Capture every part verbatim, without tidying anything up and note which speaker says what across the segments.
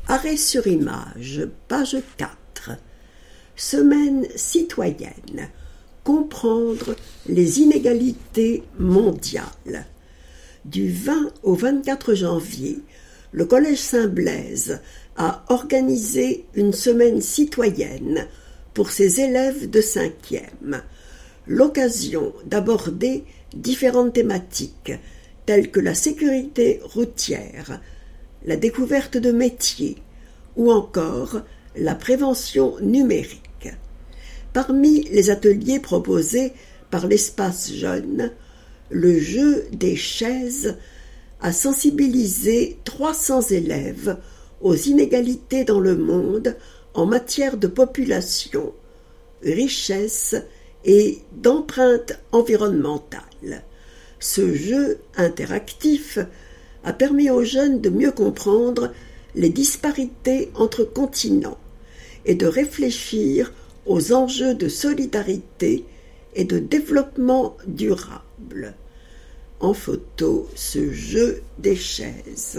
Speaker 1: Arrêt sur image, page quatre. Semaine citoyenne. Comprendre les inégalités mondiales. Du vingt au vingt-quatre janvier, le Collège Saint-Blaise a organisé une semaine citoyenne pour ses élèves de cinquième. L'occasion d'aborder différentes thématiques telles que la sécurité routière, la découverte de métiers ou encore la prévention numérique. Parmi les ateliers proposés par l'Espace Jeune, le jeu des chaises a sensibilisé trois cents élèves aux inégalités dans le monde en matière de population, richesse et d'empreinte environnementale. Ce jeu interactif a permis aux jeunes de mieux comprendre les disparités entre continents et de réfléchir aux enjeux de solidarité et de développement durable. En photo, ce jeu des chaises.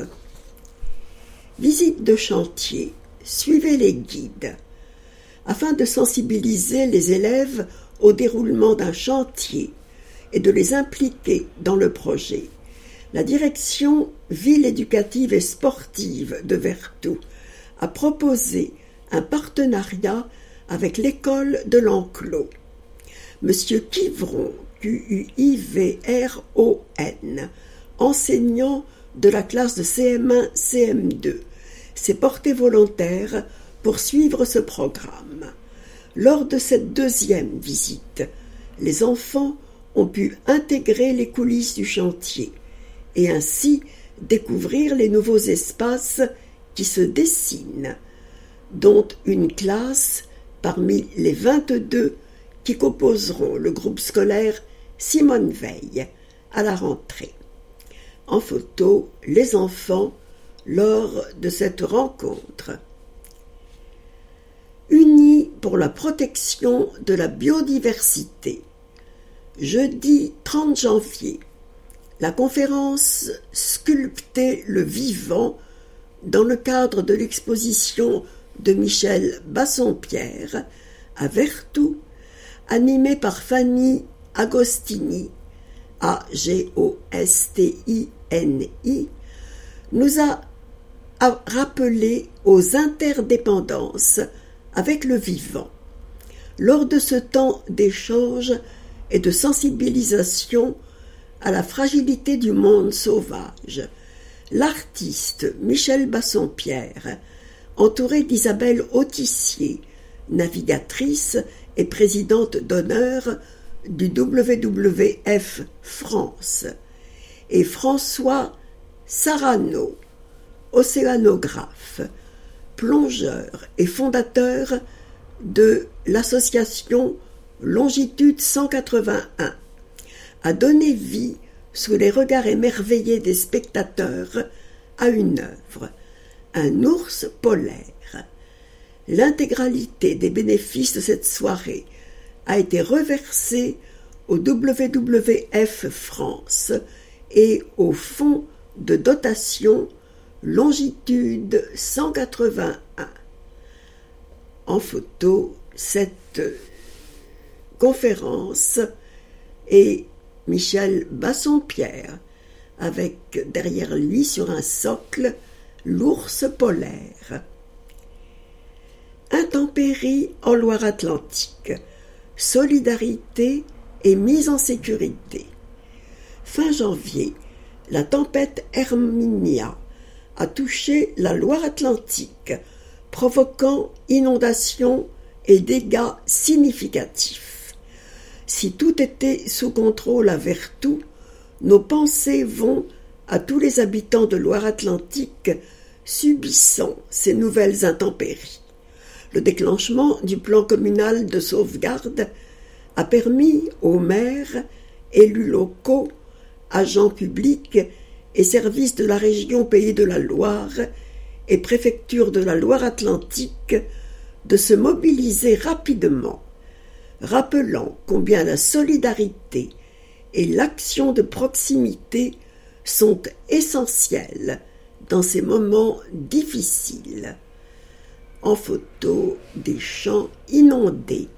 Speaker 1: Visite de chantier. Suivez les guides. Afin de sensibiliser les élèves au déroulement d'un chantier et de les impliquer dans le projet, la direction Ville éducative et sportive de Vertou a proposé un partenariat avec l'école de l'Enclos. Monsieur Quivron, Q U I V R O N, enseignant de la classe de C M un C M deux, s'est porté volontaire pour suivre ce programme. Lors de cette deuxième visite, les enfants ont pu intégrer les coulisses du chantier et ainsi découvrir les nouveaux espaces qui se dessinent, dont une classe parmi les vingt-deux qui composeront le groupe scolaire Simone Veil à la rentrée. En photo, les enfants lors de cette rencontre. Unis pour la protection de la biodiversité. Jeudi trente janvier, la conférence « Sculpter le vivant » dans le cadre de l'exposition de Michel Bassompierre à Vertou, animée par Fanny Agostini, A G O S T I N I, nous a rappelé aux interdépendances avec le vivant. Lors de ce temps d'échange et de sensibilisation à la fragilité du monde sauvage, l'artiste Michel Bassompierre, entouré d'Isabelle Autissier, navigatrice et présidente d'honneur du W W F France, et François Sarano, océanographe, plongeur et fondateur de l'association Longitude cent quatre-vingt-un, a donné vie, sous les regards émerveillés des spectateurs, à une œuvre, un ours polaire. L'intégralité des bénéfices de cette soirée a été reversée au W W F France et au fonds de dotation Longitude cent quatre-vingt-un. En photo, cette conférence est Michel Bassompierre, avec derrière lui sur un socle l'ours polaire. Intempéries en Loire-Atlantique, solidarité et mise en sécurité. Fin janvier, la tempête Herminia a touché la Loire-Atlantique, provoquant inondations et dégâts significatifs. Si tout était sous contrôle à Vertou, nos pensées vont à tous les habitants de Loire-Atlantique subissant ces nouvelles intempéries. Le déclenchement du plan communal de sauvegarde a permis aux maires, élus locaux, agents publics et services de la région Pays de la Loire et préfecture de la Loire-Atlantique de se mobiliser rapidement, rappelant combien la solidarité et l'action de proximité sont essentielles dans ces moments difficiles. En photo, des champs inondés.